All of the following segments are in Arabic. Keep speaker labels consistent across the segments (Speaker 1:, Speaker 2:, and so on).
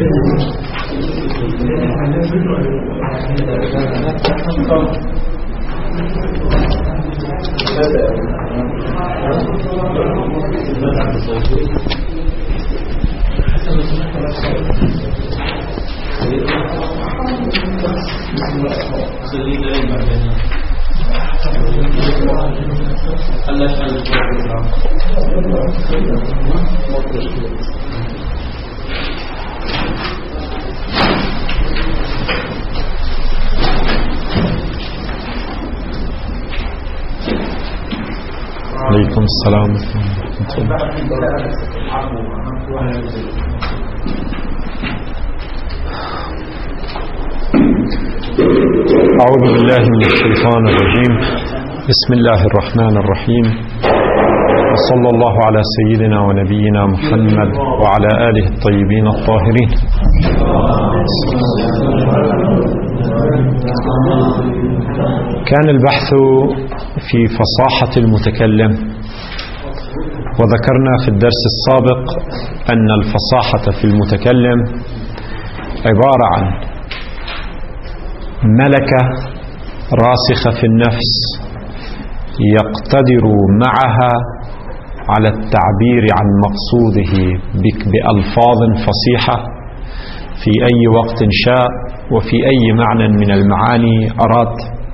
Speaker 1: عليكم السلام. أعوذ بالله من الشيطان الرجيم. بسم الله الرحمن الرحيم، وصلى الله على سيدنا ونبينا محمد وعلى آله الطيبين الطاهرين. كان البحث في فصاحة المتكلم، وذكرنا في الدرس السابق أن الفصاحة في المتكلم عبارة عن ملكة راسخة في النفس يقتدر معها على التعبير عن مقصوده بألفاظ فصيحة في أي وقت شاء وفي أي معنى من المعاني أراد.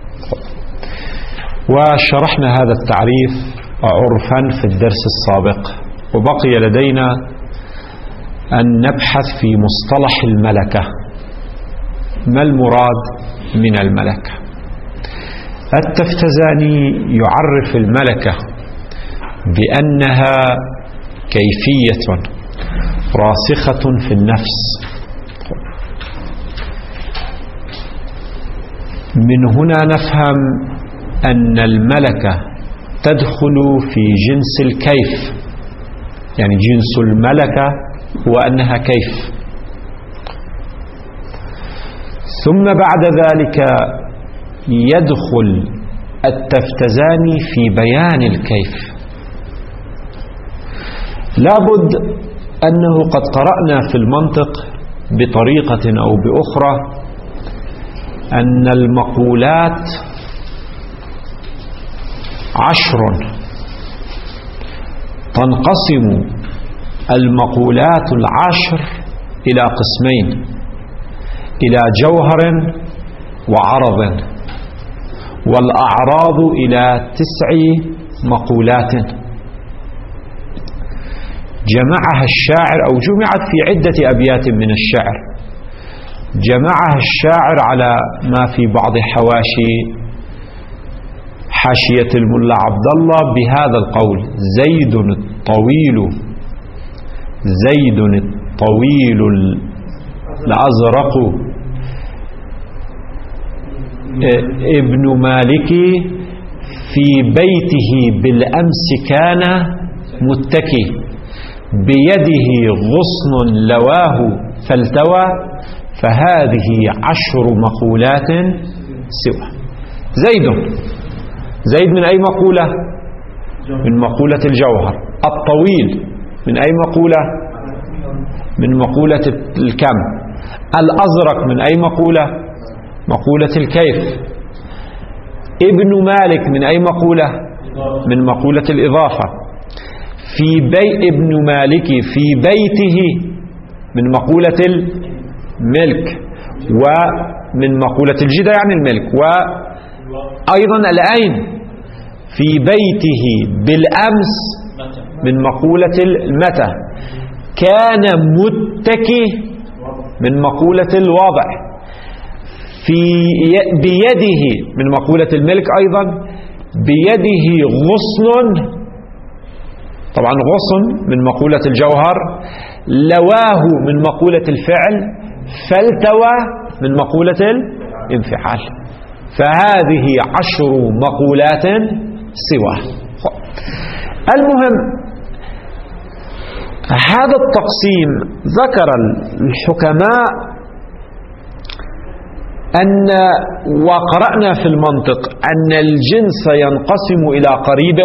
Speaker 1: وشرحنا هذا التعريف عرفا في الدرس السابق، وبقي لدينا أن نبحث في مصطلح الملكة. ما المراد من الملكة؟ التفتزاني يعرف الملكة بأنها كيفية راسخة في النفس. من هنا نفهم أن الملكة تدخل في جنس الكيف، يعني جنس الملكة هو أنها كيف. ثم بعد ذلك يدخل التفتزاني في بيان الكيف. لابد أنه قد قرأنا في المنطق بطريقة أو بأخرى أن المقولات 10. تنقسم المقولات 10 إلى قسمين: إلى جوهر وعرض، والأعراض إلى 9 مقولات جمعها الشاعر، أو جمعت في عدة أبيات من الشعر. جمعها الشاعر على ما في بعض حاشية الملا عبد الله بهذا القول: زيد الطويل الأزرق ابن مالك في بيته بالأمس كان متكي، بيده غصن لواه فالتوى، فهذه 10 مقولات سوى. زيد من أي مقولة؟ من مقولة الجوهر. الطويل من أي مقولة؟ من مقولة الكم. الأزرق من أي مقولة؟ مقولة الكيف. ابن مالك من أي مقولة؟ من مقولة الإضافة. ابن مالك في بيته من مقولة الملك، ومن مقولة الجدة يعني الملك، وأيضا الأين في بيته بالأمس من مقولة المتى. كان متكي من مقولة الوضع. بيده من مقولة الملك أيضا. بيده غصن، طبعا غصن من مقولة الجوهر. لواه من مقولة الفعل. فالتوى من مقولة الانفعال. فهذه 10 مقولات سوى. المهم، هذا التقسيم ذكر الحكماء أن، وقرأنا في المنطق أن الجنس ينقسم إلى قريب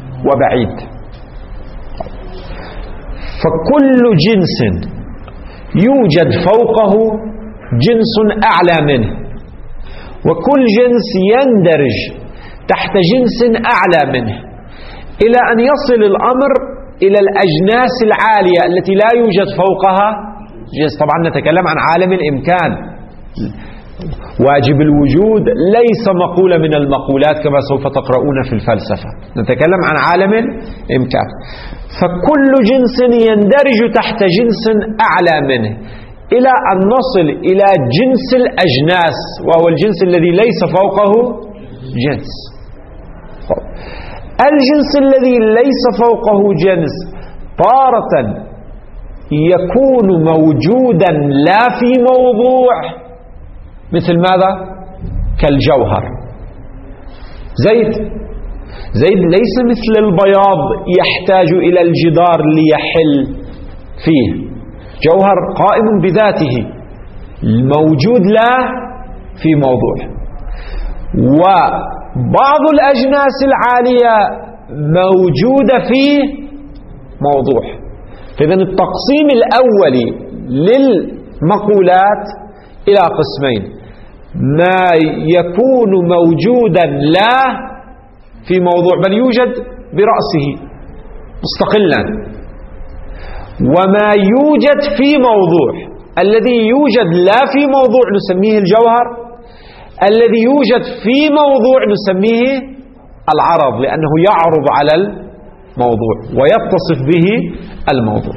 Speaker 1: وبعيد. فكل جنس يوجد فوقه جنس أعلى منه، وكل جنس يندرج تحت جنس أعلى منه، إلى أن يصل الأمر إلى الأجناس العالية التي لا يوجد فوقها جنس. طبعا نتكلم عن عالم الإمكان، واجب الوجود ليس مقولة من المقولات كما سوف تقرؤون في الفلسفة، نتكلم عن عالم الإمكان. فكل جنس يندرج تحت جنس أعلى منه إلى أن نصل إلى جنس الأجناس، وهو الجنس الذي ليس فوقه جنس. الجنس الذي ليس فوقه جنس تارة يكون موجودا لا في موضوع، مثل ماذا؟ كالجوهر. زيد ليس مثل البياض يحتاج إلى الجدار ليحل فيه، جوهر قائم بذاته موجود لا في موضوع. وبعض الأجناس العالية موجودة في موضوع. فإذن التقسيم الأولي للمقولات إلى قسمين: ما يكون موجودا لا في موضوع بل يوجد برأسه مستقلا، وما يوجد في موضوع. الذي يوجد لا في موضوع نسميه الجوهر، الذي يوجد في موضوع نسميه العرض، لأنه يعرض على الموضوع ويتصف به الموضوع.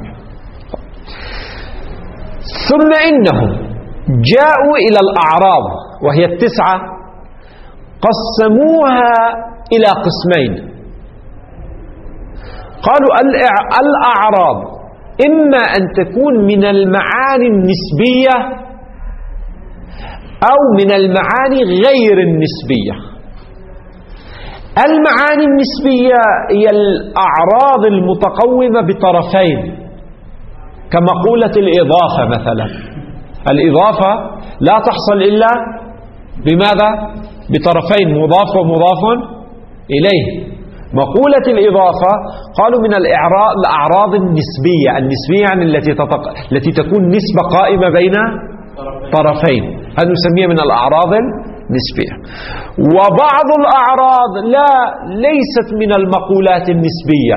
Speaker 1: ثم إنهم جاءوا إلى الأعراض وهي 9، قسموها إلى قسمين. قالوا الأعراض إما أن تكون من المعاني النسبية أو من المعاني غير النسبية. المعاني النسبية هي الأعراض المتقومة بطرفين، كمقولة الإضافة مثلا. الإضافة لا تحصل إلا بماذا؟ بطرفين، مضاف ومضاف إليه. مقولة الإضافة قالوا من الأعراض النسبية. النسبية يعني التي تكون نسبة قائمة بين طرفين، هذا نسميها من الأعراض النسبية. وبعض الأعراض ليست من المقولات النسبية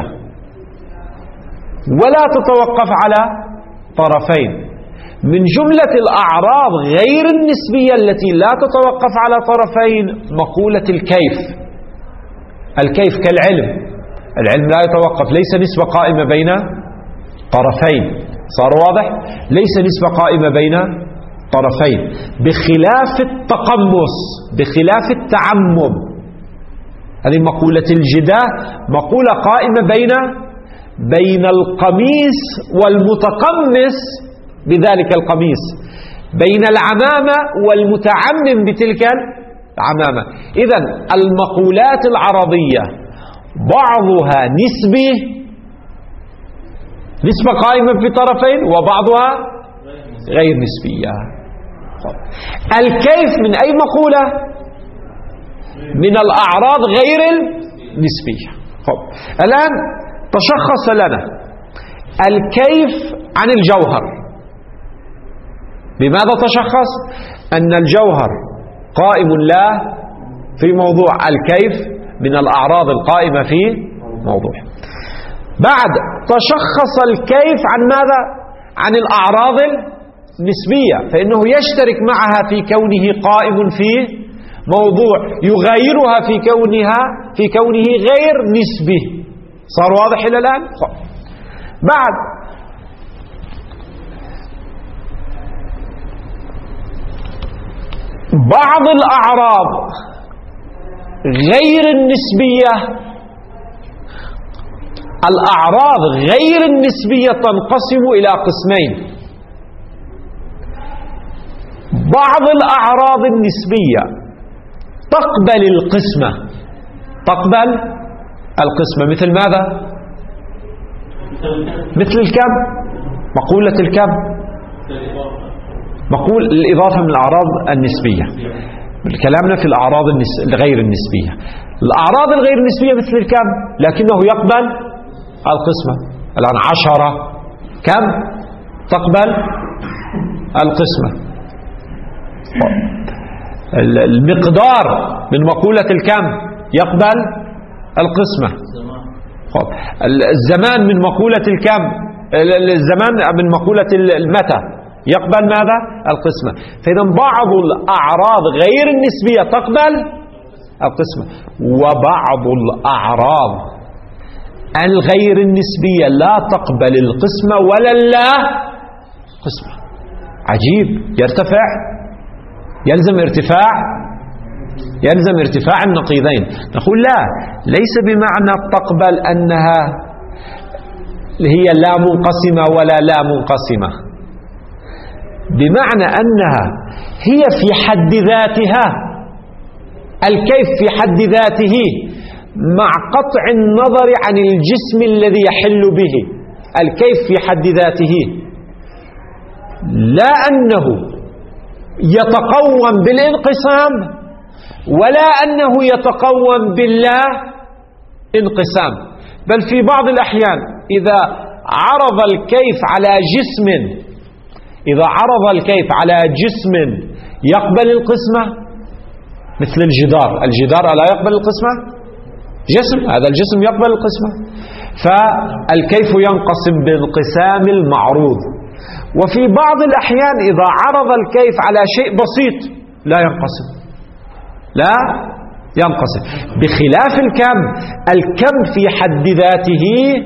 Speaker 1: ولا تتوقف على طرفين. من جملة الأعراض غير النسبية التي لا تتوقف على طرفين مقولة الكيف. الكيف كالعلم، العلم لا يتوقف، ليس نسبة قائمة بين طرفين. صار واضح؟ ليس نسبة قائمة بين طرفين، بخلاف التقمص، بخلاف التعمم. هذه مقولة الجداء، مقولة قائمة بين القميص والمتقمص بذلك القميص، بين العمامة والمتعمم بتلك العمامة. إذن المقولات العربية بعضها نسبة قائمة في طرفين، وبعضها غير نسبية. الكيف من أي مقولة؟ من الأعراض غير النسبية. الآن تشخص لنا الكيف عن الجوهر. بماذا تشخص؟ أن الجوهر قائم لا في موضوع، الكيف من الأعراض القائمة في موضوع. بعد تشخص الكيف عن ماذا؟ عن الأعراض النسبية، فإنه يشترك معها في كونه قائم في موضوع، يغيرها في كونه غير نسبي. صار واضح إلى الآن؟ بعد بعض الأعراض غير النسبية، الأعراض غير النسبية تنقسم إلى قسمين. بعض الأعراض النسبية تقبل القسمة، مثل ماذا؟ مثل الكم، مقولة الكم، مقول الإضافة من الأعراض النسبية. كلامنا في الأعراض الغير النسبية. الأعراض الغير النسبية مثل الكم، لكنه يقبل القسمة. الآن 10 كم؟ تقبل القسمة. المقدار من مقولة الكم يقبل القسمة. الزمان من مقولة الكم، الزمان من مقولة المتى يقبل ماذا؟ القسمة. فإذا بعض الأعراض غير النسبية تقبل القسمة، وبعض الأعراض الغير النسبية لا تقبل القسمة ولا لا قسمة. عجيب، يلزم ارتفاع النقيضين. نقول لا، ليس بمعنى تقبل أنها هي لا منقسمة ولا لا منقسمة، بمعنى أنها هي في حد ذاتها، الكيف في حد ذاته مع قطع النظر عن الجسم الذي يحل به. الكيف في حد ذاته لا أنه يتقوم بالانقسام ولا أنه يتقوم باللا انقسام، بل في بعض الأحيان إذا عرض الكيف على جسم يقبل القسمة، مثل الجدار ألا يقبل القسمة؟ جسم، هذا الجسم يقبل القسمة. فالكيف ينقسم بانقسام المعروض. وفي بعض الأحيان إذا عرض الكيف على شيء بسيط لا ينقسم، بخلاف الكم في حد ذاته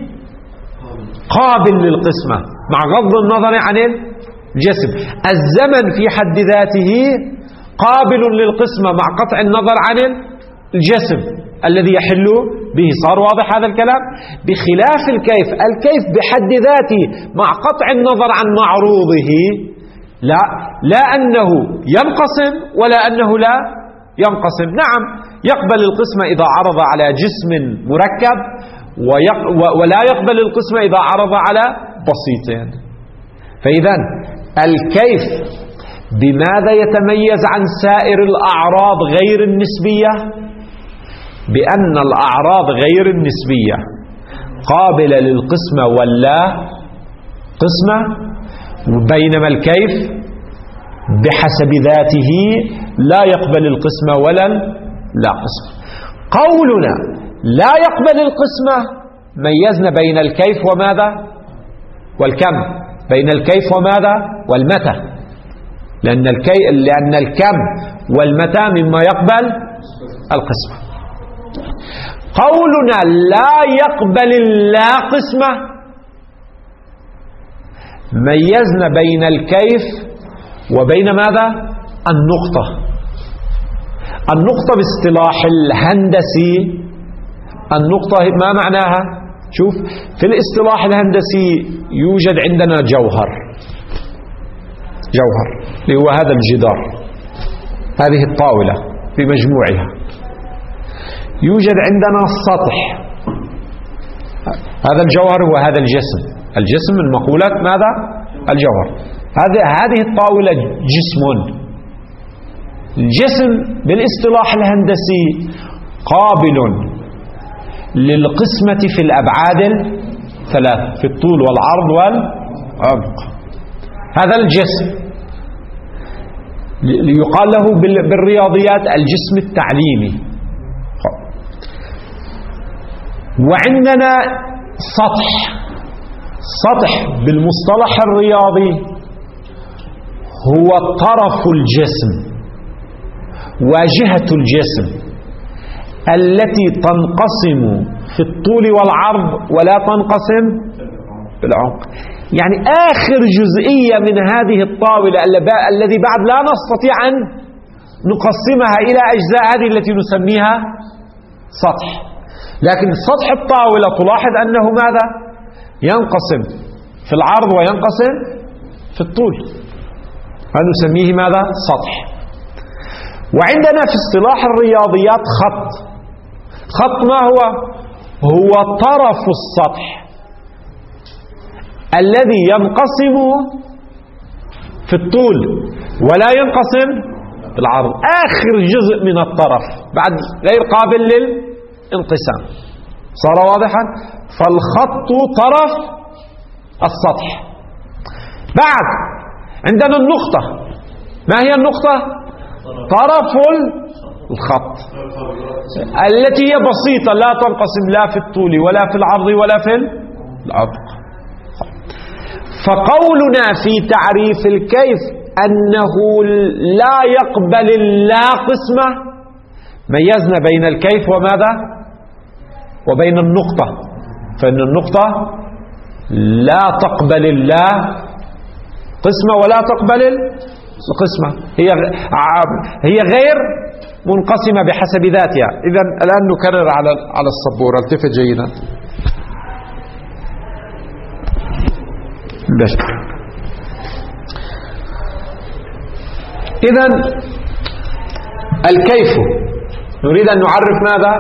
Speaker 1: قابل للقسمة مع غض النظر عن الجسم. الزمن في حد ذاته قابل للقسمة مع قطع النظر عن الجسم الذي يحل به. صار واضح هذا الكلام؟ بخلاف الكيف بحد ذاته مع قطع النظر عن معروضه لا أنه ينقسم ولا أنه لا ينقسم. نعم، يقبل القسمة إذا عرض على جسم مركب، ولا يقبل القسمة إذا عرض على بسيطين. فإذا الكيف بماذا يتميز عن سائر الأعراض غير النسبية؟ بأن الأعراض غير النسبية قابلة للقسمة ولا قسمة، بينما الكيف بحسب ذاته لا يقبل القسمة ولا لا قسمة. قولنا لا يقبل القسمة ميزنا بين الكيف وماذا؟ والكم، بين الكيف وماذا؟ والمتى، لأن الكم والمتى مما يقبل القسمة. قولنا لا يقبل اللا قسمة ميزنا بين الكيف وبين ماذا؟ النقطة باصطلاح الهندسي، النقطة ما معناها؟ شوف، في الاصطلاح الهندسي يوجد عندنا جوهر اللي هو هذا الجدار، هذه الطاولة في مجموعها. يوجد عندنا سطح، هذا الجوهر هو هذا الجسم من مقولة ماذا؟ الجوهر. هذه الطاولة الجسم بالاصطلاح الهندسي قابل للقسمة في الأبعاد الثلاث، في الطول والعرض والعمق. هذا الجسم يقال له بالرياضيات الجسم التعليمي. وعندنا سطح بالمصطلح الرياضي هو طرف الجسم واجهة الجسم التي تنقسم في الطول والعرض ولا تنقسم في العمق. يعني آخر جزئية من هذه الطاولة الذي بعد لا نستطيع أن نقسمها إلى أجزاء، هذه التي نسميها سطح. لكن سطح الطاولة تلاحظ أنه ماذا؟ ينقسم في العرض وينقسم في الطول، هذا نسميه ماذا؟ سطح. وعندنا في اصطلاح الرياضيات خط ما هو طرف السطح الذي ينقسم في الطول ولا ينقسم في العرض، آخر جزء من الطرف بعد غير قابل للانقسام. صار واضحا؟ فالخط طرف السطح. بعد عندنا النقطة، ما هي النقطة؟ طرف الخط التي هي بسيطة لا تنقسم لا في الطول ولا في العرض ولا في العمق. فقولنا في تعريف الكيف أنه لا يقبل اللا قسمة، ميزنا بين الكيف وماذا؟ وبين النقطة، فإن النقطة لا تقبل اللا قسمة ولا تقبل القسمة، هي غير منقسمة بحسب ذاتها. إذن الآن نكرر على السبورة، التفت جيدا. إذن الكيف نريد أن نعرف ماذا؟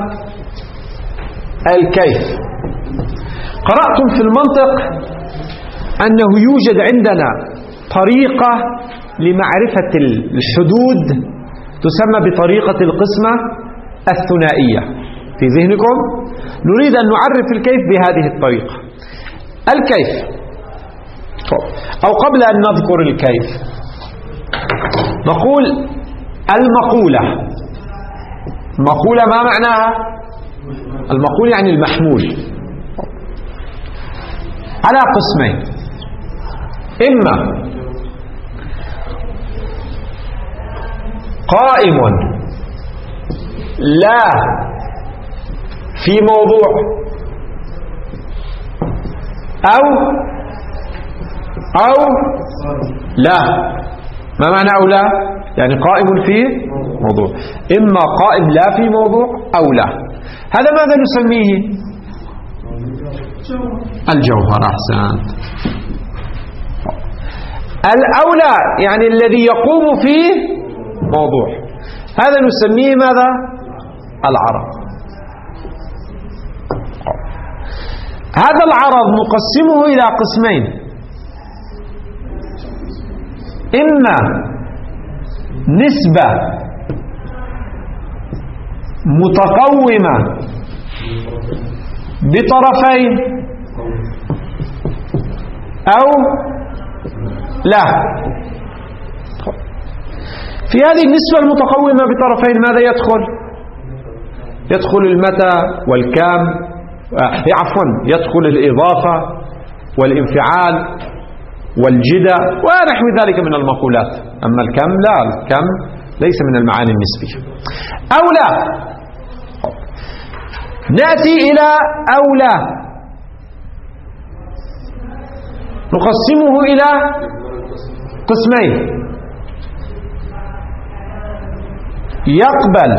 Speaker 1: الكيف. قرأتم في المنطق أنه يوجد عندنا طريقة لمعرفة الحدود تسمى بطريقة القسمة الثنائية في ذهنكم. نريد أن نعرف الكيف بهذه الطريقة. الكيف، أو قبل أن نذكر الكيف نقول المقولة. المقولة ما معناها؟ المقول يعني المحمول على قسمين: إما قائم لا في موضوع، أو لا. ما معنى أو لا؟ يعني قائم في موضوع، إما قائم لا في موضوع أو لا. هذا ماذا نسميه؟ الجوهر. أحسنت. الأولى يعني الذي يقوم فيه موضوع، هذا نسميه ماذا؟ العرض. هذا العرض نقسمه إلى قسمين: إما نسبة متقومة بطرفين أو لا. في هذه النسبة المتقومة بطرفين ماذا يدخل؟ يدخل المتى والكم، يدخل الإضافة والانفعال والجدة ونحو ذلك من المقولات. أما الكم لا، الكم ليس من المعاني النسبية. أو لا، نأتي إلى أو لا نقسمه إلى قسمين: يقبل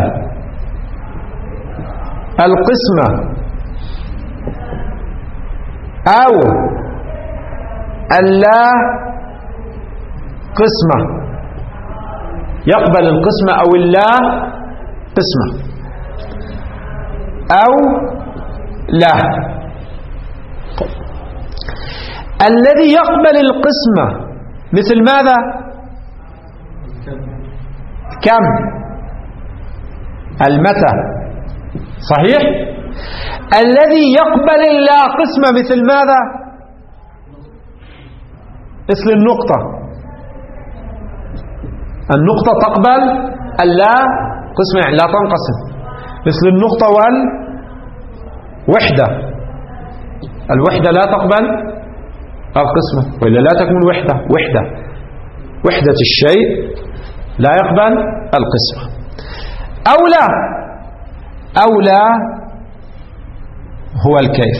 Speaker 1: القسمة أو اللا قسمة. يقبل القسمة أو اللا قسمة أو لا. الذي يقبل القسمة مثل ماذا؟ كم، المتى، صحيح. الذي يقبل اللا قسمة مثل ماذا؟ مثل النقطة. النقطة تقبل اللا قسمة، يعني لا تنقسم، مثل النقطة والوحدة. الوحدة لا تقبل القسمة، وإلا لا تكون وحدة الشيء لا يقبل القسمة. أو لا هو الكيف.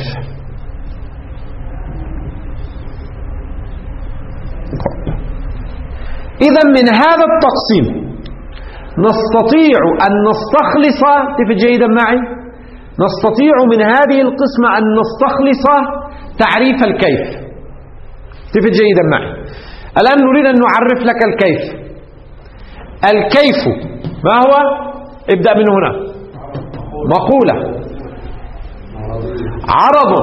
Speaker 1: إذا من هذا التقسيم نستطيع أن نستخلص، تفهم جيدا معي، نستطيع من هذه القسمة أن نستخلص تعريف الكيف. تفهم جيدا معي. الآن نريد أن نعرف لك الكيف. الكيف ما هو؟ ابدأ من هنا. مقولة، عرض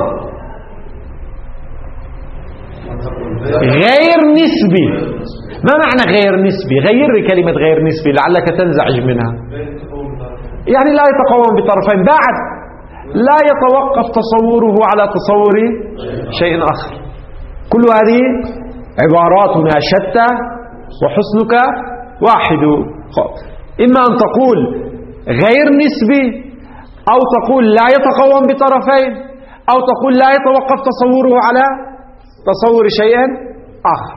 Speaker 1: غير نسبي. ما معنى غير نسبي؟ غير كلمة غير نسبي لعلك تنزعج منها. يعني لا يتقوم بطرفين، بعد لا يتوقف تصوره على تصور شيء آخر. كل هذه عباراتنا شتى وحسنك واحد. إما أن تقول غير نسبي، أو تقول لا يتقوم بطرفين، أو تقول لا يتوقف تصوره على تصور شيء آخر.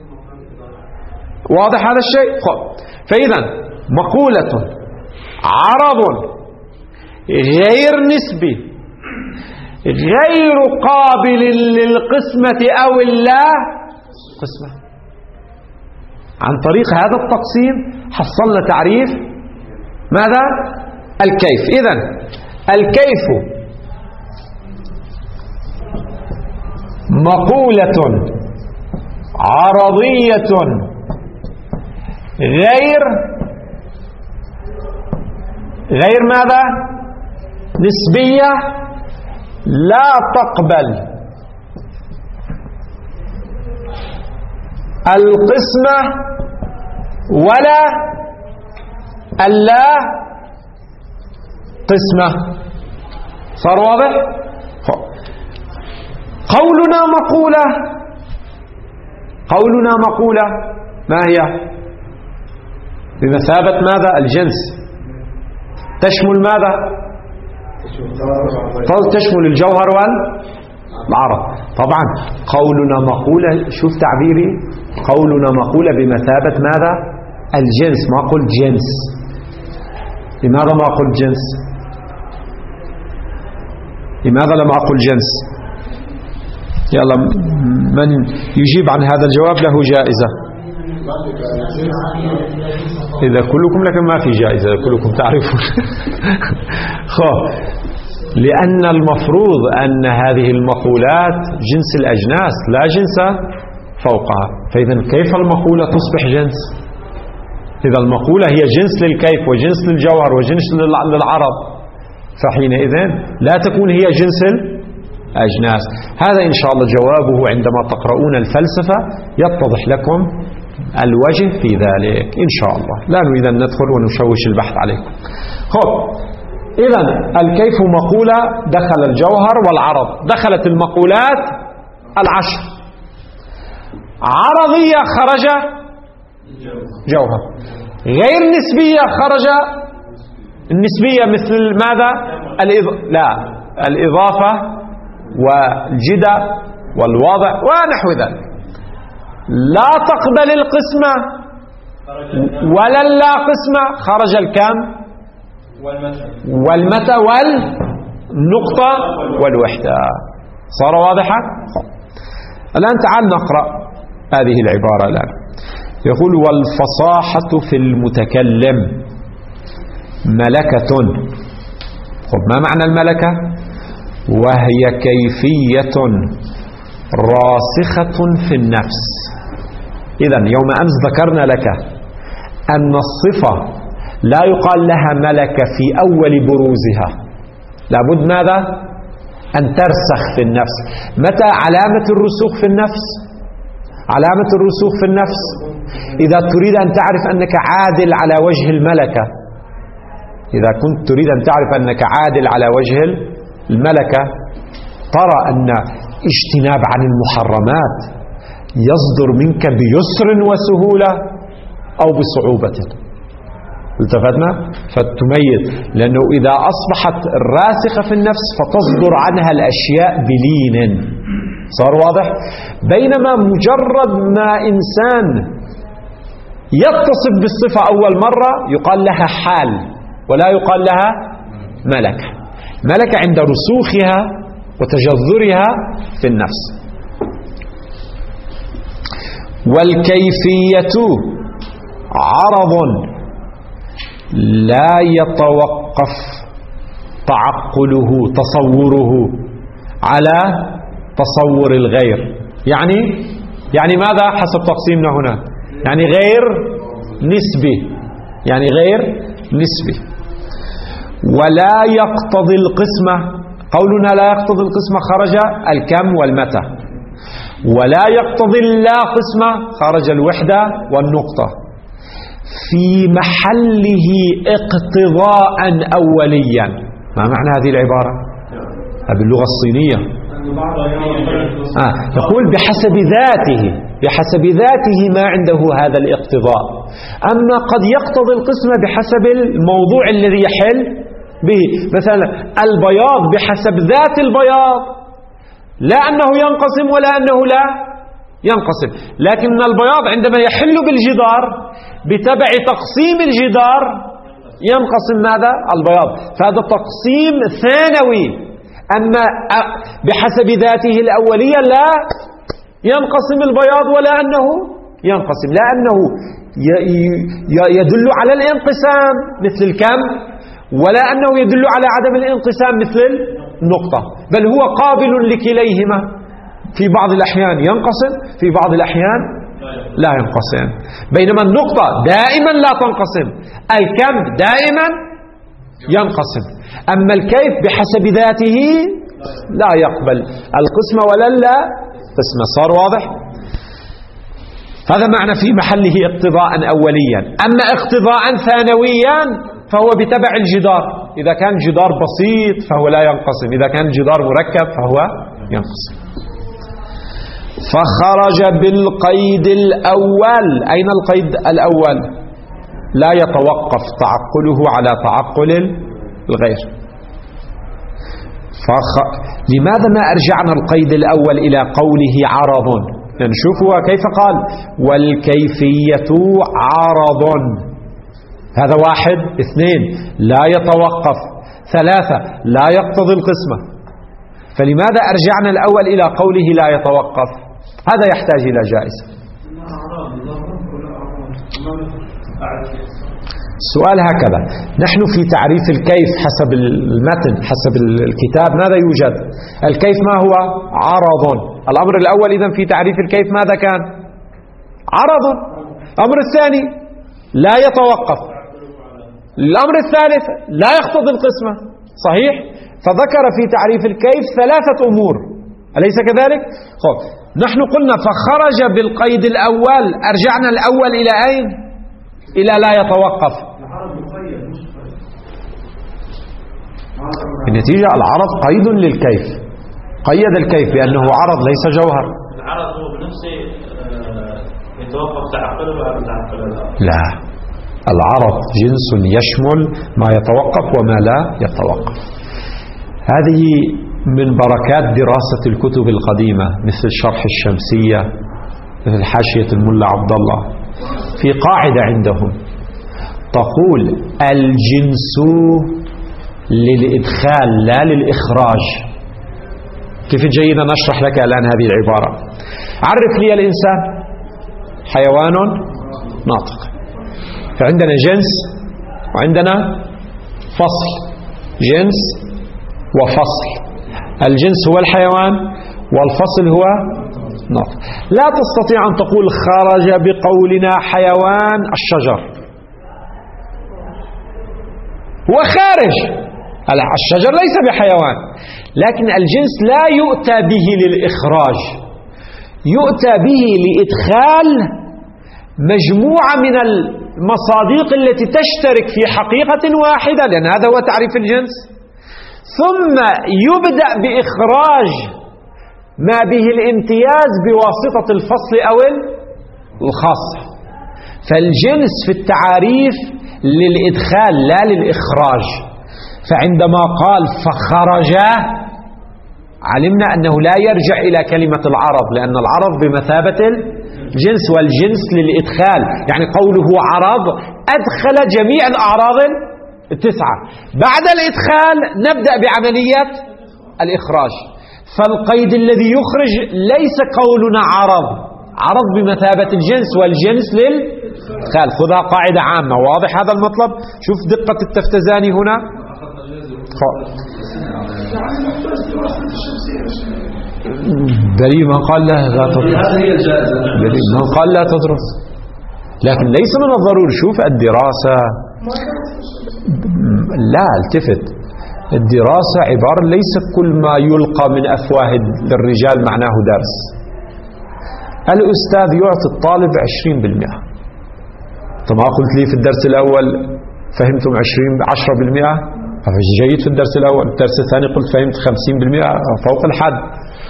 Speaker 1: واضح هذا الشيء؟ فإذا مقولة عرض غير نسبي غير قابل للقسمة أو اللا قسمة. عن طريق هذا التقسيم حصلنا تعريف ماذا؟ الكيف. إذن الكيف مقولة عرضية غير ماذا؟ نسبية، لا تقبل القسمة ولا اللا قسمة. صار واضح؟ قولنا مقولة ما هي؟ بمثابة ماذا؟ الجنس. تشمل ماذا؟ تشمل الجوهر والعرض. طبعا قولنا مقولة، شوف تعبيري، قولنا مقولة بمثابة ماذا؟ الجنس. ما قلت جنس. لماذا ما قلت جنس؟ لماذا لم أقل جنس؟ يلا من يجيب عن هذا الجواب له جائزة. إذا كلكم، لكن ما في جائزة، كلكم تعرفون. لأن المفروض أن هذه المقولات جنس الأجناس لا جنس فوقها، فإذا كيف المقولة تصبح جنس؟ إذا المقولة هي جنس للكيف وجنس للجوهر وجنس للعرض، فحينئذ لا تكون هي جنس الأجناس. هذا إن شاء الله جوابه عندما تقرؤون الفلسفة يتضح لكم الوجه في ذلك إن شاء الله. لا نريد أن ندخل ونشوش البحث عليكم. إذا الكيف مقولة، دخل الجوهر والعرض، دخلت المقولات العشر. عرضية خرج جوهر، غير نسبية خرج النسبية مثل ماذا؟ الإضافة والجدة والوضع ونحو ذلك. لا تقبل القسمة ولا اللا قسمة، خرج الكم والمتى والنقطة والوحدة. صار واضحا؟ الآن تعال نقرأ هذه العبارة الآن. يقول والفصاحة في المتكلم ملكة. ما معنى الملكة؟ وهي كيفية راسخة في النفس. إذن يوم أمس ذكرنا لك أن الصفة لا يقال لها ملكة في أول بروزها، لابد ماذا؟ أن ترسخ في النفس. متى علامة الرسوخ في النفس؟ علامة الرسوخ في النفس إذا تريد أن تعرف أنك عادل على وجه الملكة. إذا كنت تريد أن تعرف أنك عادل على وجه الملكة، ترى أن اجتناب عن المحرمات يصدر منك بيسر وسهولة أو بصعوبة. التفتنا؟ فتميز، لأنه إذا أصبحت راسخة في النفس فتصدر عنها الأشياء بلين. صار واضح؟ بينما مجرد ما إنسان يتصف بالصفة أول مرة يقال لها حال ولا يقال لها ملكة. ملكة عند رسوخها وتجذرها في النفس. والكيفية عرض لا يتوقف تعقله تصوره على تصور الغير. يعني ماذا حسب تقسيمنا هنا؟ يعني غير نسبي، يعني غير نسبي. ولا يقتضي القسمة. قولنا لا يقتضي القسمة خرج الكم والمتى، ولا يقتضي اللا قسمة خرج الوحدة والنقطة، في محله اقتضاء أوليا. ما معنى هذه العبارة؟ باللغة الصينية يقول بحسب ذاته ما عنده هذا الاقتضاء. أما قد يقتضي القسمة بحسب الموضوع الذي يحل به. مثلا البياض بحسب ذات البياض، لا أنه ينقسم ولا أنه لا ينقسم، لكن البياض عندما يحل بالجدار بتبع تقسيم الجدار ينقسم ماذا؟ البياض. فهذا تقسيم ثانوي. أما بحسب ذاته الأولية لا ينقسم البياض ولا أنه ينقسم، لا أنه يدل على الانقسام مثل الكم، ولا أنه يدل على عدم الانقسام مثل النقطة، بل هو قابل لكليهما. في بعض الأحيان ينقسم، في بعض الأحيان لا ينقسم. بينما النقطة دائما لا تنقسم، الكم دائما ينقسم. أما الكيف بحسب ذاته لا يقبل القسمة ولا لا قسمة. صار واضح؟ هذا معنى في محله اقتضاء أوليا. أما اقتضاء ثانويا فهو بتبع الجدار. إذا كان جدار بسيط فهو لا ينقسم، إذا كان جدار مركب فهو ينقسم. فخرج بالقيد الأول. أين القيد الأول؟ لا يتوقف تعقله على تعقل الغير. لماذا ما أرجعنا القيد الأول إلى قوله عرض؟ نشوفوا كيف قال والكيفية عرض. هذا واحد. اثنين لا يتوقف. ثلاثة لا يقتضي القسمة. فلماذا أرجعنا الأول إلى قوله لا يتوقف؟ هذا يحتاج إلى جائزة. السؤال هكذا: نحن في تعريف الكيف حسب المتن حسب الكتاب ماذا يوجد؟ الكيف ما هو؟ عرض. الأمر الأول إذن في تعريف الكيف ماذا كان؟ عرض. الأمر الثاني لا يتوقف. الأمر الثالث لا يقتضي القسمة. صحيح؟ فذكر في تعريف الكيف ثلاثة أمور، أليس كذلك؟ نحن قلنا فخرج بالقيد الأول، أرجعنا الأول إلى أين؟ إلى لا يتوقف. النتيجة العرض قيد للكيف، قيد الكيف بأنه عرض ليس جوهر.
Speaker 2: العرض هو بنفسه يتوقف تعقله ولا تعقله؟
Speaker 1: لا، العرض جنس يشمل ما يتوقف وما لا يتوقف. هذه من بركات دراسة الكتب القديمة مثل شرح الشمسية، مثل حاشية الملا عبد الله. في قاعدة عندهم تقول الجنس للإدخال لا للإخراج. كيف جيد أن أشرح لك الآن هذه العبارة؟ عرف لي الإنسان. حيوان ناطق. فعندنا جنس وعندنا فصل. جنس وفصل. الجنس هو الحيوان والفصل هو ناطق. لا تستطيع أن تقول خرج بقولنا حيوان الشجر، هو خارج. الشجر ليس بحيوان، لكن الجنس لا يؤتى به للإخراج، يؤتى به لإدخال مجموعة من المصادق التي تشترك في حقيقة واحدة، لأن هذا هو تعريف الجنس. ثم يبدأ بإخراج ما به الامتياز بواسطة الفصل أو الخاص. فالجنس في التعاريف للإدخال لا للإخراج. فعندما قال فخرج علمنا أنه لا يرجع إلى كلمة العرض، لأن العرض بمثابة الجنس، والجنس للإدخال. يعني قوله عرض أدخل جميع الأعراض التسعة. بعد الإدخال نبدأ بعملية الإخراج. فالقيد الذي يخرج ليس قولنا عرض، عرض بمثابة الجنس، والجنس للإدخال. خذها قاعدة عامة. واضح هذا المطلب؟ شوف دقة التفتزاني هنا. دليل من قال لا تدرس، دليل من قال لا تدرس، لكن ليس من الضروري. شوف الدراسة، لا التفت، الدراسة عبارة ليس كل ما يلقى من أفواه الرجال معناه درس. الأستاذ يعطي الطالب 20%. طبعا قلت لي في الدرس الأول فهمتم 10%، جيد في الدرس الأول. الدرس الثاني قلت فهمت 50% فوق الحد.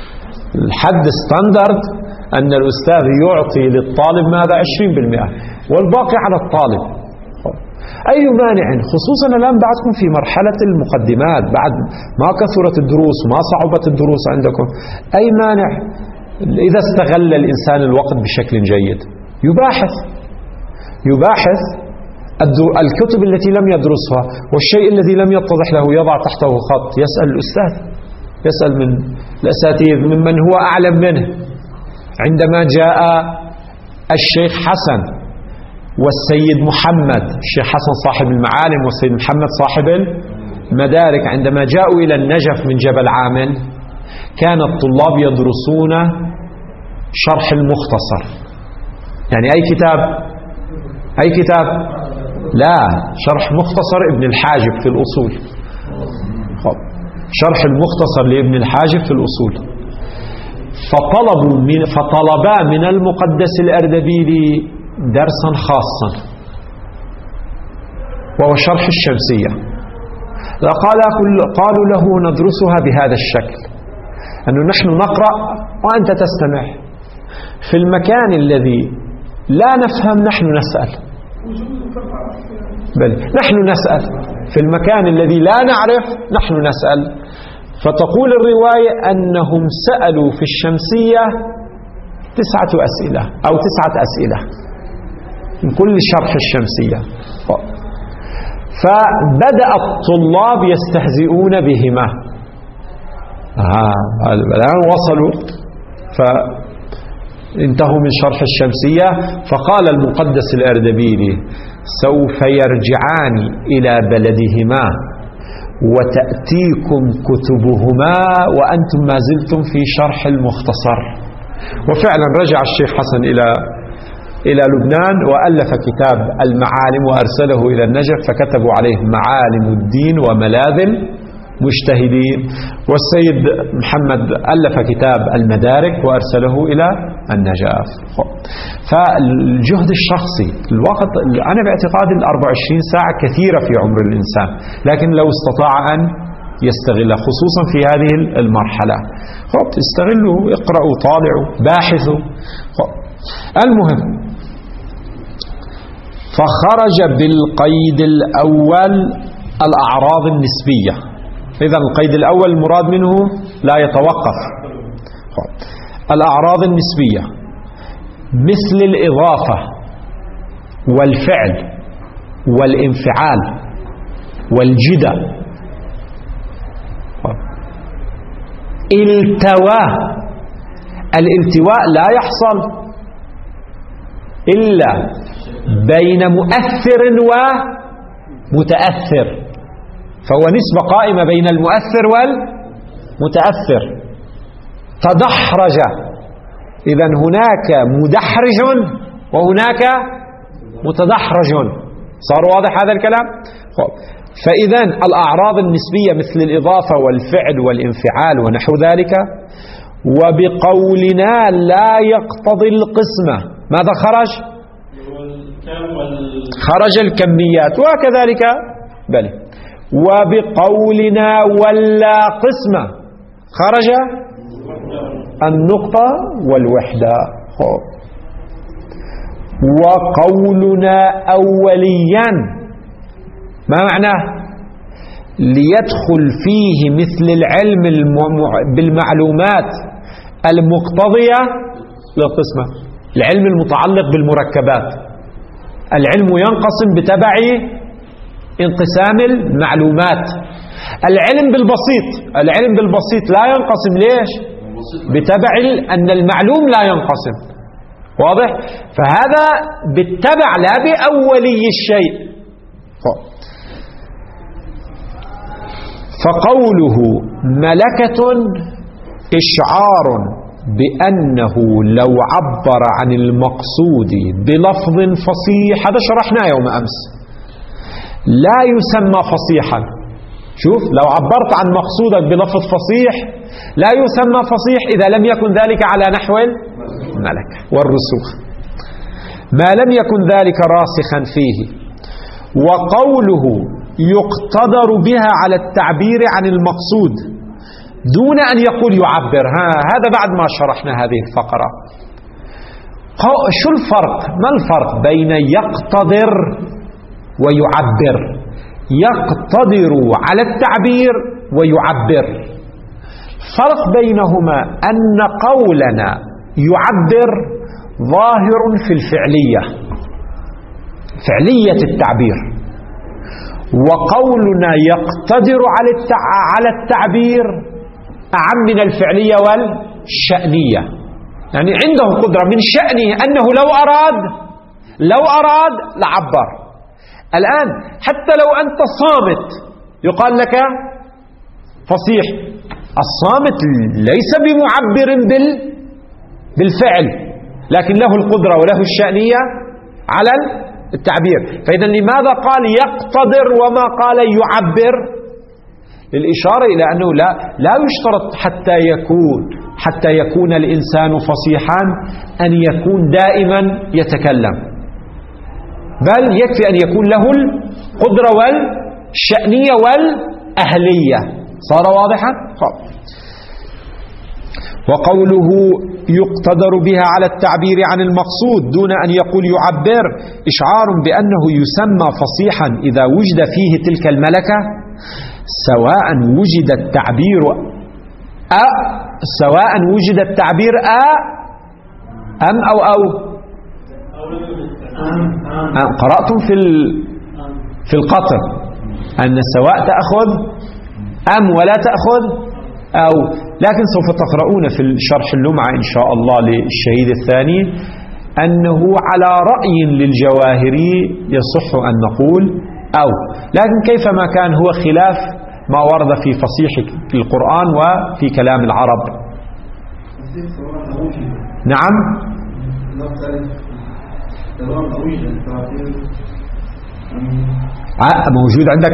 Speaker 1: الحد ستاندرد أن الأستاذ يعطي للطالب ماذا 20% والباقي على الطالب. أي مانع، خصوصا الآن بعدكم في مرحلة المقدمات، بعد ما كثرت الدروس ما صعبت الدروس عندكم، أي مانع إذا استغل الإنسان الوقت بشكل جيد يباحث الكتب التي لم يدرسها والشيء الذي لم يتضح له يضع تحته خط، يسأل الأستاذ، يسأل من الأساتذة ممن هو أعلم منه. عندما جاء الشيخ حسن والسيد محمد، الشيخ حسن صاحب المعالم والسيد محمد صاحب المدارك، عندما جاءوا إلى النجف من جبل عامل كان الطلاب يدرسون شرح المختصر. يعني أي كتاب؟ لا، شرح مختصر ابن الحاجب في الأصول. شرح المختصر لابن الحاجب في الأصول. فطلبا من المقدس الأردبيلي درسا خاصا وهو شرح الشمسية. قالوا له ندرسها بهذا الشكل، أنه نحن نقرأ وأنت تستمع. في المكان الذي لا نفهم نحن نسأل، بل نحن نسأل في المكان الذي لا نعرف نحن نسأل. فتقول الرواية أنهم سألوا في الشمسية 9 أسئلة أو 9 أسئلة من كل شرح الشمسية. فبدأ الطلاب يستهزئون بهما. الآن وصلوا فانتهوا من شرح الشمسية، فقال المقدس الأردبيلي سوف يرجعان إلى بلدهما وتأتيكم كتبهما وأنتم ما زلتم في شرح المختصر. وفعلا رجع الشيخ حسن إلى لبنان وألف كتاب المعالم وأرسله إلى النجف، فكتبوا عليه معالم الدين وملاذ المجتهدين. والسيد محمد ألف كتاب المدارك وأرسله إلى النجف. فالجهد الشخصي، الوقت، أنا باعتقاد 24 ساعة كثيرة في عمر الإنسان، لكن لو استطاع أن يستغل خصوصا في هذه المرحلة استغلوا، اقرأوا، طالعوا، باحثوا. المهم، فخرج بالقيد الأول الأعراض النسبية. إذن القيد الأول المراد منه لا يتوقف. الأعراض النسبية مثل الإضافة والفعل والانفعال والجدة. الالتواء لا يحصل إلا بين مؤثر ومتأثر، فهو نسبة قائمة بين المؤثر والمتأثر. تدحرج، إذن هناك مدحرج وهناك متدحرج. صار واضح هذا الكلام؟ فإذن الأعراض النسبية مثل الإضافة والفعل والانفعال ونحو ذلك. وبقولنا لا يقتضي القسمة، ماذا خرج؟ خرج الكميات، وكذلك بل وبقولنا ولا قسمة خرج النقطة والوحدة. وقولنا أوليا ما معناه؟ ليدخل فيه مثل العلم بالمعلومات المقتضية للقسمة، العلم المتعلق بالمركبات. العلم ينقسم بتبع انقسام المعلومات. العلم بالبسيط لا ينقسم. ليش؟ بتبع أن المعلوم لا ينقسم. واضح؟ فهذا بالتبع لا بأولي الشيء. فقوله ملكة إشعار بأنه لو عبر عن المقصود بلفظ فصيح، هذا شرحناه يوم أمس، لا يسمى فصيحا. شوف، لو عبرت عن مقصودك بلفظ فصيح لا يسمى فصيح إذا لم يكن ذلك على نحو الملكة والرسوخ، ما لم يكن ذلك راسخا فيه. وقوله يقتدر بها على التعبير عن المقصود دون أن يقول يعبر. هذا بعد ما شرحنا هذه الفقرة. شو الفرق؟ ما الفرق بين يقتدر ويعبر؟ يقتدر على التعبير ويعبر. فرق بينهما أن قولنا يعبر ظاهر في الفعلية، فعلية التعبير، وقولنا يقتدر على التعبير أعم من الفعلية والشأنية. يعني عنده قدرة، من شأنه أنه لو أراد لعبر. الآن حتى لو أنت صامت يقال لك فصيح. الصامت ليس بمعبر بالفعل، لكن له القدرة وله الشأنية على التعبير. فإذا لماذا قال يقتدر وما قال يعبر؟ للإشارة إلى أنه لا يشترط حتى يكون الإنسان فصيحا أن يكون دائما يتكلم، بل يكفي أن يكون له القدرة والشأنية والأهلية. صار واضحا؟ وقوله يقتدر بها على التعبير عن المقصود دون أن يقول يعبر إشعار بأنه يسمى فصيحا إذا وجد فيه تلك الملكة، سواء وجد التعبير أم أو قرأتم في القطر أن سواء تأخذ أم ولا تأخذ أو، لكن سوف تقرؤون في الشرح اللمعة إن شاء الله للشهيد الثاني أنه على رأي للجواهري يصح أن نقول أو، لكن كيفما كان هو خلاف ما ورد في فصيح القرآن وفي كلام العرب. نعم، موجود عندك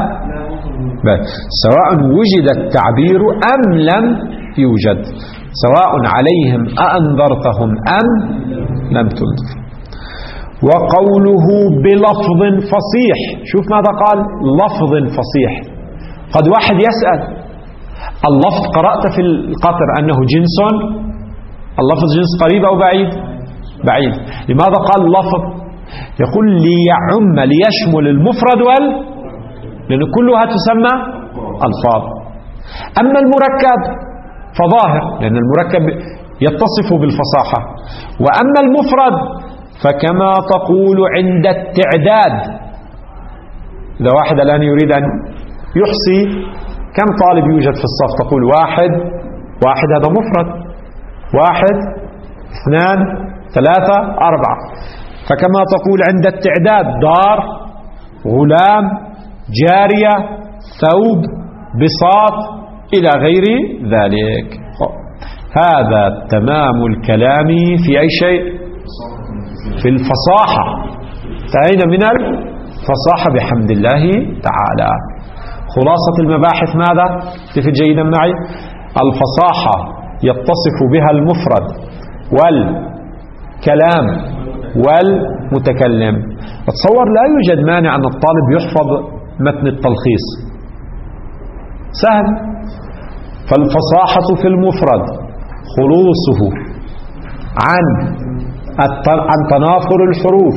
Speaker 1: سواء وجد التعبير أم لم يوجد، سواء عليهم أأنذرتهم أم لم تنذر. وقوله بلفظ فصيح، شوف ماذا قال؟ لفظ فصيح. قد واحد يسأل اللفظ قرأت في القطر أنه جنس، اللفظ جنس قريب أو بعيد؟ بعيد. لماذا قال لفظ؟ يقول ليشمل المفرد لأن كلها تسمى ألفاظ. أما المركب فظاهر لأن المركب يتصف بالفصاحة، وأما المفرد فكما تقول عند التعداد. إذا واحد الآن يريد أن يحصي كم طالب يوجد في الصف، تقول واحد هذا مفرد، 1 2 3 4. فكما تقول عند التعداد دار، غلام، جارية، ثوب، بساط إلى غير ذلك. هذا تمام الكلام في أي شيء؟ في الفصاحة. انتهينا من الفصاحة بحمد الله تعالى. خلاصة المباحث ماذا؟ اتفق جيدا معي. الفصاحة يتصف بها المفرد والكلام والمتكلم. اتصور لا يوجد مانع أن الطالب يحفظ متن التلخيص، سهل. فالفصاحة في المفرد خلوصه عن تنافر الحروف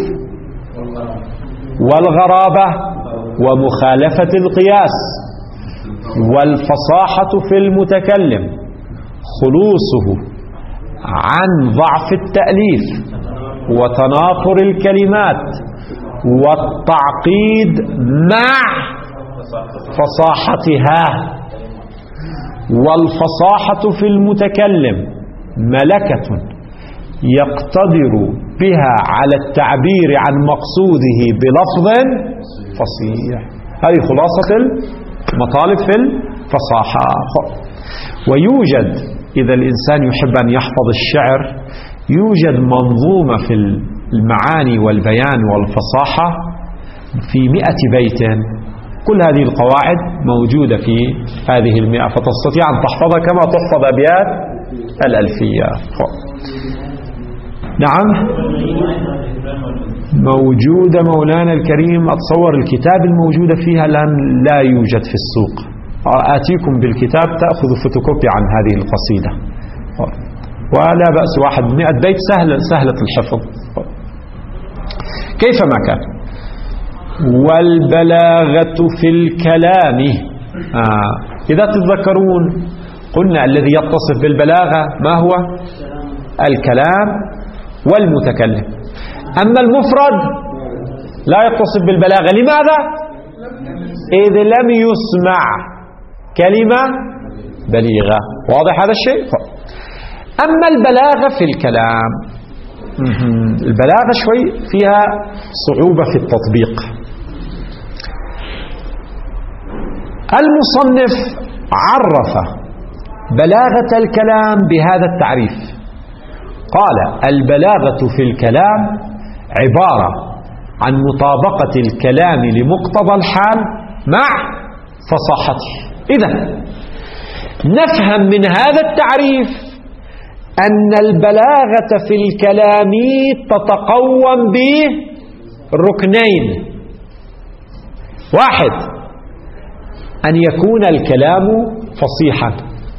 Speaker 1: والغرابة ومخالفة القياس. والفصاحة في المتكلم خلوصه عن ضعف التأليف وتنافر الكلمات والتعقيد مع فصاحتها. والفصاحة في المتكلم ملكة يقتدر بها على التعبير عن مقصوده بلفظ فصيح. هذه خلاصة المطالب في الفصاحة. ويوجد إذا الإنسان يحب أن يحفظ الشعر يوجد منظومة في المعاني والبيان والفصاحة في 100 بيت. كل هذه القواعد موجودة في هذه 100، فتستطيع أن تحفظها كما تحفظ أبيات الألفية. نعم موجودة مولانا الكريم. أتصور الكتاب الموجودة فيها الآن لا يوجد في السوق، آتيكم بالكتاب تأخذ فوتوكوبي عن هذه القصيدة، ولا بأس، 100 بيت سهلة الحفظ كيفما كان. والبلاغة في الكلام، إذا تتذكرون قلنا الذي يتصف بالبلاغة ما هو؟ الكلام والمتكلم. أما المفرد لا يتصف بالبلاغة. لماذا؟ إذ لم يسمع كلمة بليغة. واضح هذا الشيء؟ أما البلاغة في الكلام، البلاغة شوي فيها صعوبة في التطبيق. المصنف عرف بلاغة الكلام بهذا التعريف، قال: البلاغة في الكلام عبارة عن مطابقة الكلام لمقتضى الحال مع فصاحته. إذن نفهم من هذا التعريف أن البلاغة في الكلام تتقوم بركنين: 1، أن يكون الكلام فصيحا.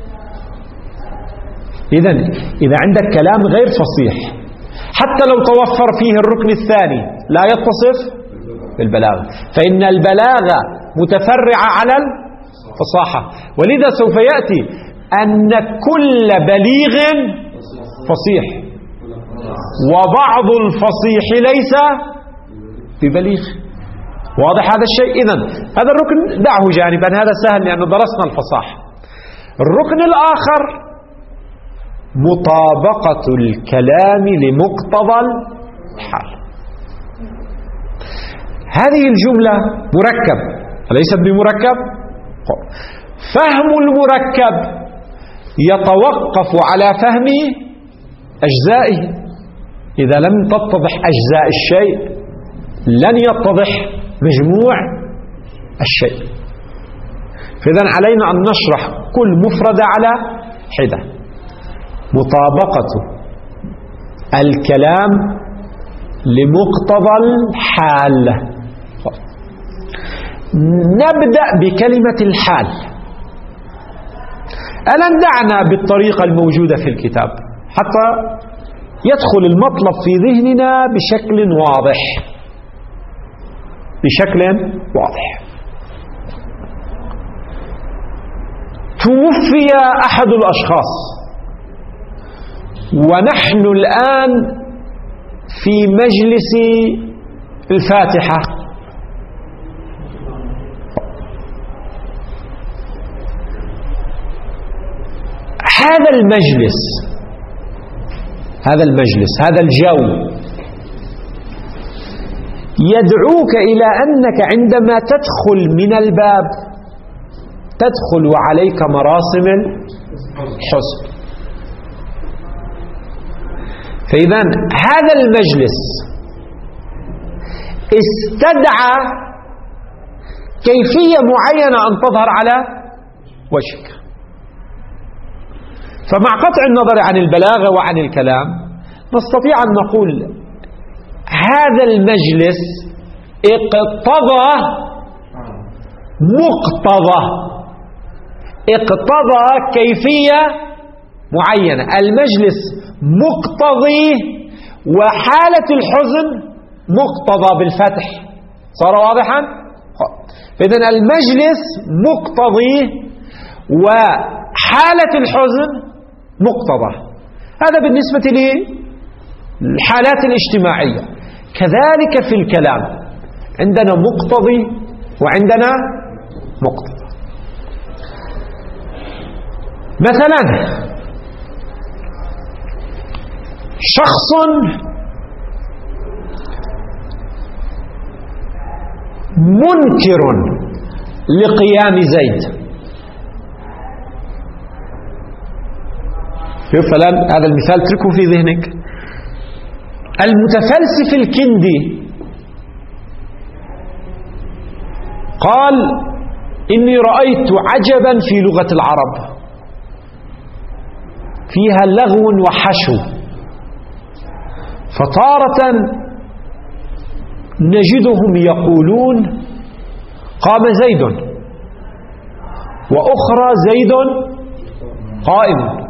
Speaker 1: إذا عندك كلام غير فصيح حتى لو توفر فيه الركن الثاني لا يتصف بالبلاغة، فإن البلاغة متفرعة على الفصاحة. ولذا سوف يأتي أن كل بليغ فصيح، وبعض الفصيح ليس ببليغ. واضح هذا الشيء؟ إذن هذا الركن دعه جانبا، هذا سهل لأنه درسنا الفصاحة. الركن الآخر مطابقة الكلام لمقتضى الحال. هذه الجملة مركب أليست بمركب؟ فهم المركب يتوقف على فهم أجزائه. إذا لم تتضح أجزاء الشيء لن يتضح مجموع الشيء. فإذن علينا أن نشرح كل مفردة على حدة. مطابقة الكلام لمقتضى الحال. نبدأ بكلمة الحال. ألا دعنا بالطريقة الموجودة في الكتاب حتى يدخل المطلب في ذهننا بشكل واضح. توفي أحد الأشخاص ونحن الآن في مجلس الفاتحة. هذا المجلس هذا الجو يدعوك إلى أنك عندما تدخل من الباب تدخل وعليك مراسم الحزن. فإذا هذا المجلس استدعى كيفية معينة أن تظهر على وجهك. فمع قطع النظر عن البلاغة وعن الكلام نستطيع أن نقول هذا المجلس اقتضى كيفية معينة. المجلس مقتضي وحالة الحزن مقتضى بالفتح. صار واضحا؟ إذن المجلس مقتضي وحالة الحزن مقتضى. هذا بالنسبة للحالات الاجتماعية. كذلك في الكلام عندنا مقتضي وعندنا مقتضى. مثلا شخص منكر لقيام زيد. فلان هذا المثال اتركه في ذهنك. المتفلسف الكندي قال إني رأيت عجبا في لغة العرب فيها لغو وحشو، فتارة نجدهم يقولون قام زيد، وأخرى زيد قائم،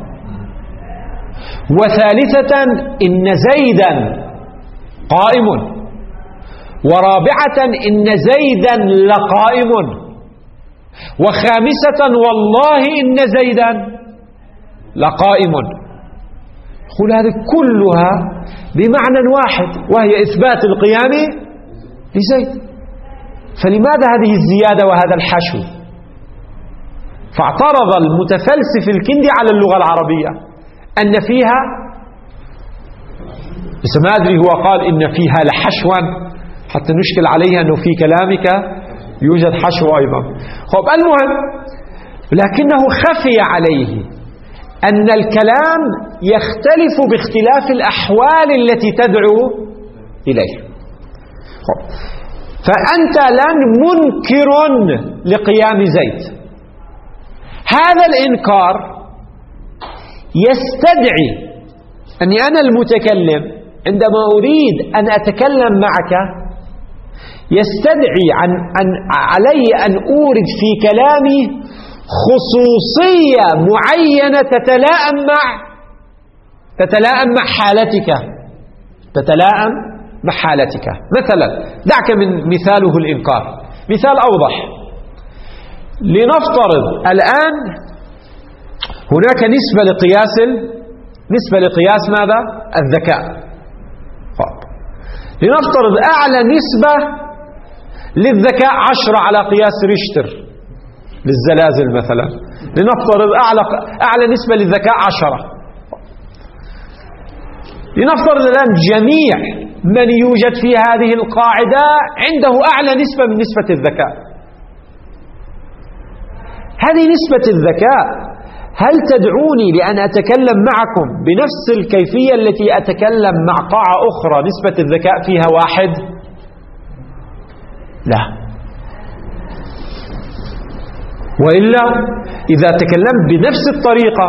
Speaker 1: وثالثة إن زيدا قائم، ورابعة إن زيدا لقائم، وخامسة والله إن زيدا لقائم. قل هذه كلها بمعنى واحد، وهي إثبات القيام لزيد. فلماذا هذه الزيادة وهذا الحشو؟ فاعترض المتفلسف الكندي على اللغة العربية أن فيها، بس ما أدري هو قال إن فيها لحشوا حتى نشكل عليها أنه في كلامك يوجد حشو أيضا. خب المهم، لكنه خفي عليه أن الكلام يختلف باختلاف الأحوال التي تدعو إليه. خب فأنت الآن منكر لقيام زيد. هذا الإنكار يستدعي أني أنا المتكلم عندما أريد أن أتكلم معك يستدعي علي أن أورد في كلامي خصوصية معينة تتلائم مع حالتك. مثلا دعك من مثاله الإنكار، مثال أوضح. لنفترض الآن هناك نسبة لقياس ماذا؟ الذكاء. لنفترض أعلى نسبة للذكاء 10 على قياس ريشتر للزلازل مثلا. لنفترض أعلى نسبة للذكاء 10. لنفترض الآن جميع من يوجد في هذه القاعدة عنده أعلى نسبة من نسبة الذكاء. هذه نسبة الذكاء هل تدعوني لأن أتكلم معكم بنفس الكيفية التي أتكلم مع قاعة أخرى نسبة الذكاء فيها 1؟ لا. وإلا إذا تكلمت بنفس الطريقة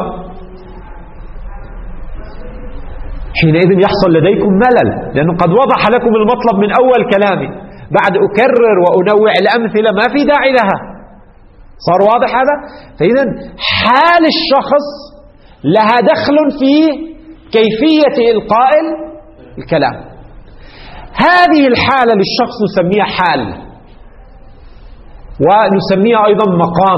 Speaker 1: حينئذ يحصل لديكم ملل، لأنه قد وضح لكم المطلب من أول كلامي، بعد أكرر وأنوع الأمثلة ما في داعي لها. صار واضح هذا؟ فإذا حال الشخص لها دخل في كيفية إلقاء الكلام. هذه الحالة للشخص نسميها حال، ونسميها أيضا مقام،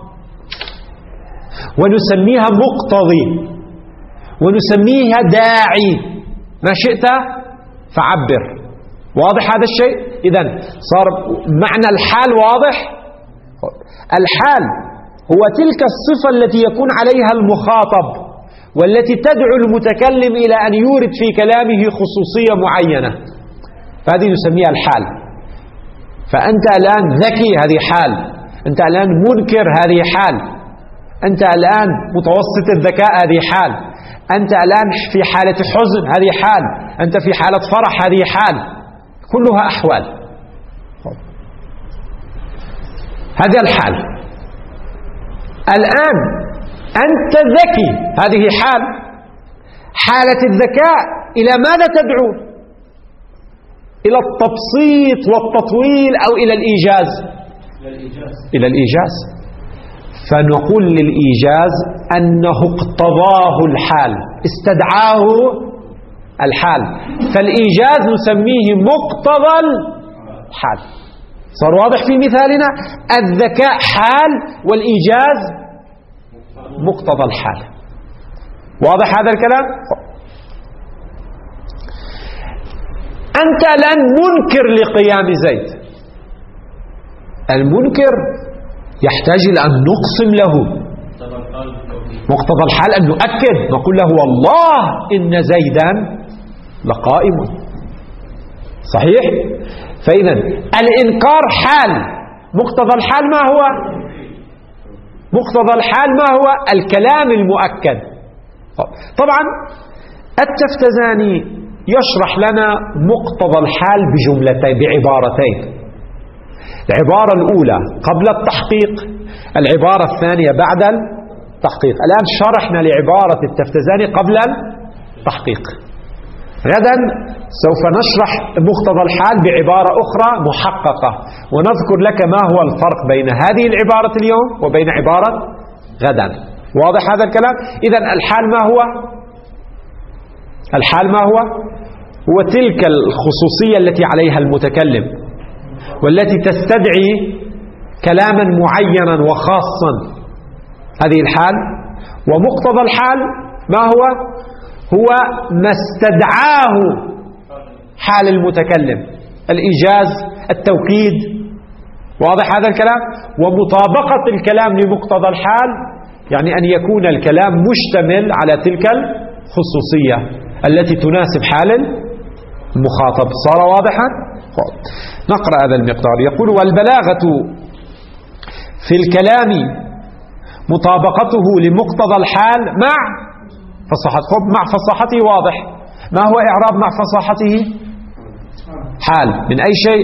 Speaker 1: ونسميها مقتضي، ونسميها داعي. ما شئت فعبر. واضح هذا الشيء؟ إذن صار معنى الحال واضح. الحال هو تلك الصفة التي يكون عليها المخاطب والتي تدعو المتكلم إلى أن يورد في كلامه خصوصية معينة، فهذه نسميها الحال. فأنت الآن ذكي، هذه حال. أنت الآن منكر، هذه حال. أنت الآن متوسط الذكاء، هذه حال. أنت الآن في حالة حزن، هذه حال. أنت في حالة فرح، هذه حال. كلها أحوال. هذا الحال. الآن أنت ذكي، هذه حال. حالة الذكاء إلى ماذا تدعو؟ إلى التبسيط والتطويل أو إلى الإيجاز؟ إلى الإيجاز. فنقول للإيجاز أنه اقتضاه الحال، استدعاه الحال. فالإيجاز نسميه مقتضى الحال. صار واضح في مثالنا؟ الذكاء حال والإيجاز مقتضى الحال. واضح هذا الكلام؟ أنت الآن منكر لقيام زيد. المنكر يحتاج إلى أن نقسم له مقتضى الحال، أن نؤكد، نقول له والله إن زيدا لقائم. صحيح؟ فإذا الإنكار حال. مقتضى الحال ما هو؟ مقتضى الحال ما هو؟ الكلام المؤكد. طبعا التفتزاني يشرح لنا مقتضى الحال بجملتين، بعبارتين. العبارة الأولى قبل التحقيق، العبارة الثانية بعد التحقيق. الآن شرحنا لعبارة التفتزاني قبل التحقيق. غدا سوف نشرح مقتضى الحال بعبارة أخرى محققة، ونذكر لك ما هو الفرق بين هذه العبارة اليوم وبين عبارة غدا. واضح هذا الكلام؟ إذن الحال ما هو؟ الحال ما هو؟ هو تلك الخصوصية التي عليها المتكلم، والتي تستدعي كلاما معينا وخاصا، هذه الحال. ومقتضى الحال ما هو؟ هو ما استدعاه حال المتكلم، الإيجاز، التوكيد. واضح هذا الكلام؟ ومطابقة الكلام لمقتضى الحال يعني أن يكون الكلام مشتمل على تلك الخصوصية التي تناسب حال المخاطب. صار واضحا؟ نقرأ هذا المقدار. يقول: والبلاغة في الكلام مطابقته لمقتضى الحال مع فصاحته. مع فصاحته واضح. ما هو إعراب مع فصاحته؟ حال من أي شيء؟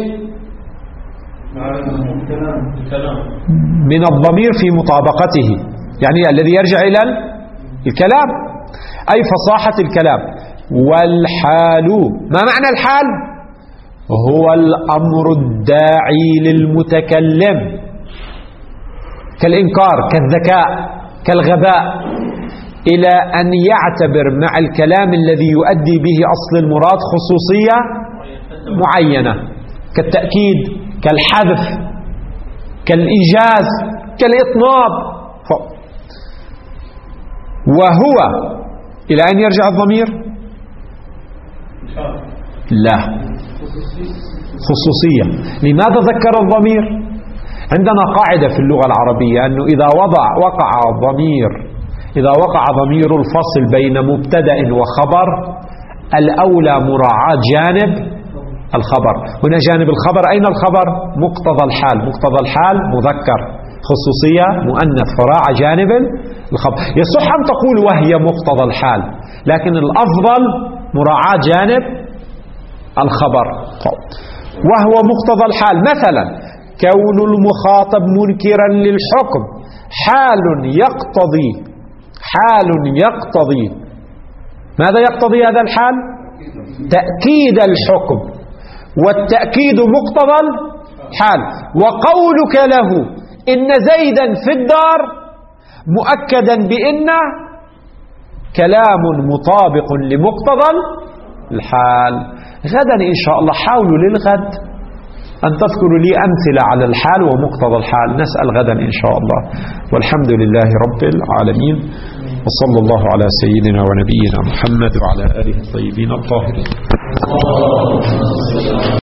Speaker 1: من الضمير في مطابقته، يعني الذي يرجع إلى الكلام، أي فصاحة الكلام. والحال، ما معنى الحال؟ هو الأمر الداعي للمتكلم، كالإنكار، كالذكاء، كالغباء، إلى أن يعتبر مع الكلام الذي يؤدي به أصل المراد خصوصية معينة، كالتأكيد، كالحذف، كالإيجاز، كالإطناب. وهو إلى أين يرجع الضمير؟ لا، خصوصية. لماذا ذكر الضمير؟ عندنا قاعدة في اللغة العربية أنه إذا وقع ضمير الفصل بين مبتدأ وخبر الأولى مراعاة جانب الخبر. هنا جانب الخبر، أين الخبر؟ مقتضى الحال. مقتضى الحال مذكر، خصوصية مؤنث، فراعى جانب الخبر. يصح أن تقول وهي مقتضى الحال، لكن الأفضل مراعاة جانب الخبر. وهو مقتضى الحال مثلا كون المخاطب منكرا للحكم حال يقتضي ماذا يقتضي هذا الحال؟ تأكيد الحكم، والتأكيد مقتضى الحال. وقولك له إن زيدا في الدار مؤكدا بإن كلام مطابق لمقتضى الحال. غدا إن شاء الله حاولوا للغد أن تذكروا لي أمثلة على الحال ومقتضى الحال. نسأل غدا إن شاء الله. والحمد لله رب العالمين، وصلى الله على سيدنا ونبينا محمد وعلى آله الطيبين الطاهرين.